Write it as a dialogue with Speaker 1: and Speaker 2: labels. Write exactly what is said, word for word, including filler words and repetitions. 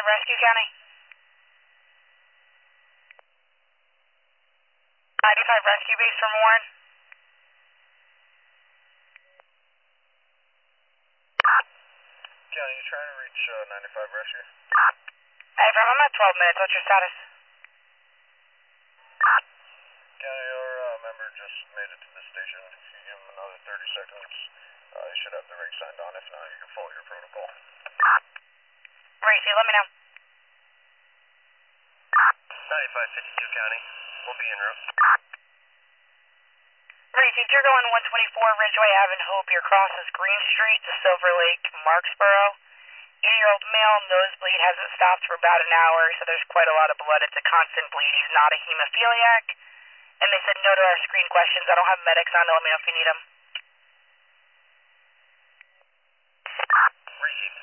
Speaker 1: ninety-five Rescue County. ninety-five Rescue Base from Warren.
Speaker 2: County, you trying to reach uh, ninety-five Rescue?
Speaker 1: Hey, from I'm at twelve minutes. What's your status?
Speaker 2: County, your uh, member just made it to the station. If you give him another thirty seconds, uh, you should have the rig signed on. If not, you can follow your protocol.
Speaker 1: Racy, let me know.
Speaker 2: ninety-five fifty-two County, we'll be en route.
Speaker 1: Racy, if you're going one twenty-four Ridgeway Avenue, Hope, your cross is Green Street to Silver Lake, Marksboro. eighty-year-old male, nosebleed, hasn't stopped for about an hour, so there's quite a lot of blood. It's a constant bleed. He's not a hemophiliac. And they said no to our screen questions. I don't have medics on. Let me know if you need them.
Speaker 2: Received.